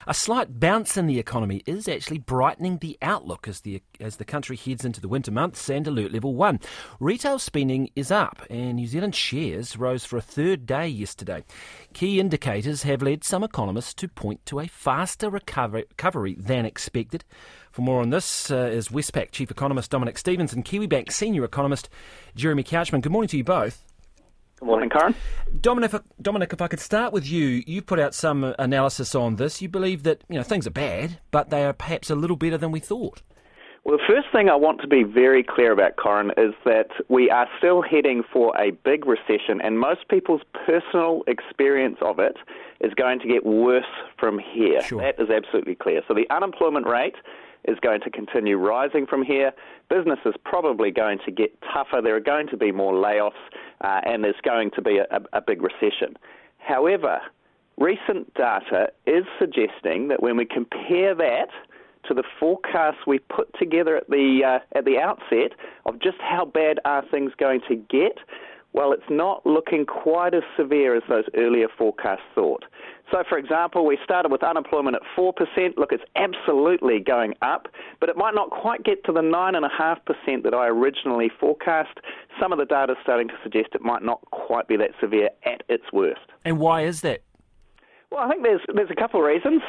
A slight bounce in the economy is actually brightening the outlook as the country heads into the winter months and alert level 1. Retail spending is up and New Zealand shares rose for a third day yesterday. Key indicators have led some economists to point to a faster recovery than expected. For more on this is Westpac Chief Economist Dominic Stevens and Kiwibank Senior Economist Jeremy Couchman. Good morning to you both. Good morning, Karen. Dominic, if I could start with you. You put out some analysis on this. You believe that things are bad, but they are perhaps a little better than we thought. Well, the first thing I want to be very clear about, Corin, is that we are still heading for a big recession, and most people's personal experience of it is going to get worse from here. Sure. That is absolutely clear. So the unemployment rate is going to continue rising from here. Business is probably going to get tougher. There are going to be more layoffs, and there's going to be a big recession. However, recent data is suggesting that when we compare that to the forecasts we put together at the outset of just how bad are things going to get, well, it's not looking quite as severe as those earlier forecasts thought. So, for example, we started with unemployment at 4%. Look, it's absolutely going up, but it might not quite get to the 9.5% that I originally forecast. Some of the data is starting to suggest it might not quite be that severe at its worst. And why is that? Well, I think there's a couple of reasons.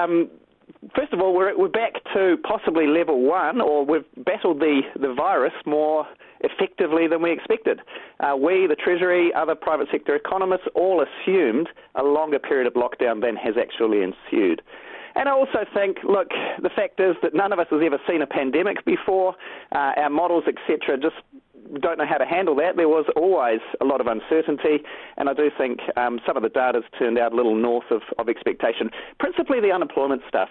First of all, we're back to possibly level 1, or we've battled the virus more effectively than we expected. We, the Treasury, other private sector economists, all assumed a longer period of lockdown than has actually ensued. And I also think, look, the fact is that none of us has ever seen a pandemic before. Our models, etc., just don't know how to handle that. There was always a lot of uncertainty, and I do think some of the data's turned out a little north of expectation. Principally the unemployment stuff.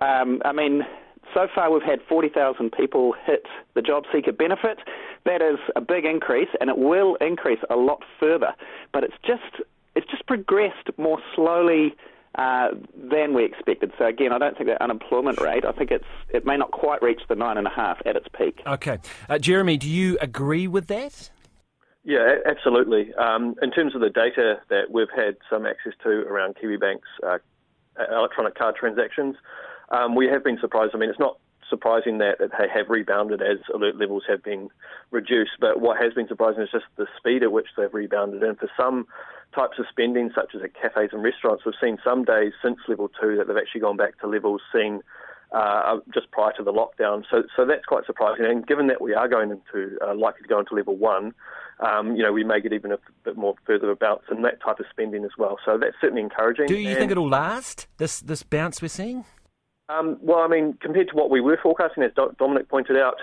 So far we've had 40,000 people hit the job seeker benefit. That is a big increase, and it will increase a lot further. But it's just progressed more slowly than we expected. So again, I don't think that unemployment rate, I think it may not quite reach the 9.5 at its peak. Okay. Jeremy, do you agree with that? Yeah, absolutely. In terms of the data that we've had some access to around Kiwibank's electronic card transactions, we have been surprised. I mean, it's not surprising that they have rebounded as alert levels have been reduced, but what has been surprising is just the speed at which they've rebounded. And for some types of spending, such as at cafes and restaurants, we've seen some days since level 2 that they've actually gone back to levels seen just prior to the lockdown. So that's quite surprising. And given that we are going into likely to go into level 1, we may get even a bit more further bounce in that type of spending as well. So that's certainly encouraging. Do you think it'll last, this bounce we're seeing? Well, I mean, compared to what we were forecasting, as Dominic pointed out,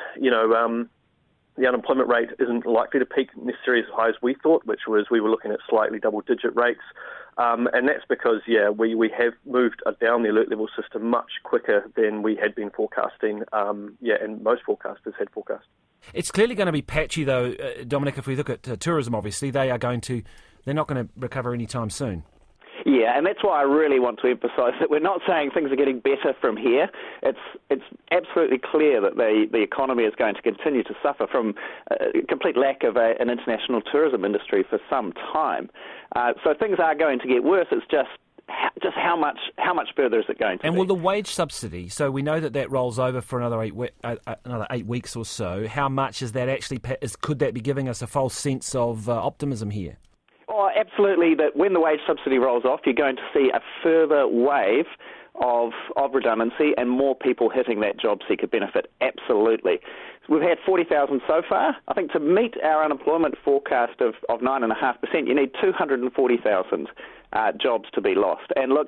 the unemployment rate isn't likely to peak necessarily as high as we thought, which was we were looking at slightly double-digit rates. And that's because, we have moved down the alert level system much quicker than we had been forecasting, and most forecasters had forecast. It's clearly going to be patchy, though, Dominic. If we look at tourism, obviously, they're not going to recover anytime soon. Yeah, and that's why I really want to emphasise that we're not saying things are getting better from here. It's absolutely clear that the economy is going to continue to suffer from a complete lack of an international tourism industry for some time. So things are going to get worse. It's just how much further is it going to be? And will the wage subsidy, so we know that rolls over for another 8 weeks or so, how much is that actually, could that be giving us a false sense of optimism here? Oh, absolutely, that when the wage subsidy rolls off, you're going to see a further wave of redundancy and more people hitting that job seeker benefit. Absolutely. We've had 40,000 so far. I think to meet our unemployment forecast of 9.5%, you need 240,000 jobs to be lost. And look,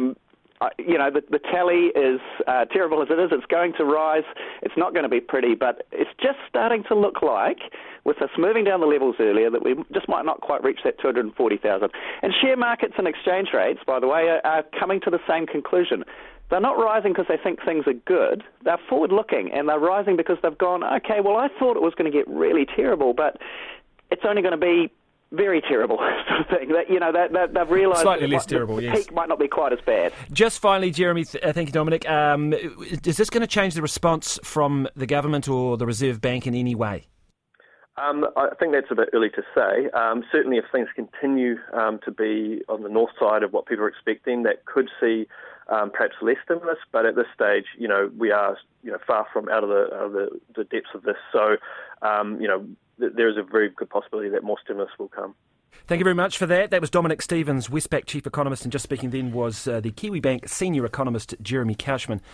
the tally is terrible as it is. It's going to rise. It's not going to be pretty, but it's just starting to look like, with us moving down the levels earlier, that we just might not quite reach that 240,000. And share markets and exchange rates, by the way, are coming to the same conclusion. They're not rising because they think things are good. They're forward-looking, and they're rising because they've gone, okay, well, I thought it was going to get really terrible, but it's only going to be very terrible sort of thing. They've realised slightly less terrible, the yes. peak might not be quite as bad. Just finally, Jeremy, thank you, Dominic. Is this going to change the response from the government or the Reserve Bank in any way? I think that's a bit early to say. Certainly if things continue to be on the north side of what people are expecting, that could see perhaps less stimulus. But at this stage, we are far from out of the depths of this. So, there is a very good possibility that more stimulus will come. Thank you very much for that. That was Dominic Stevens, Westpac Chief Economist, and just speaking then was the Kiwibank Senior Economist, Jeremy Couchman.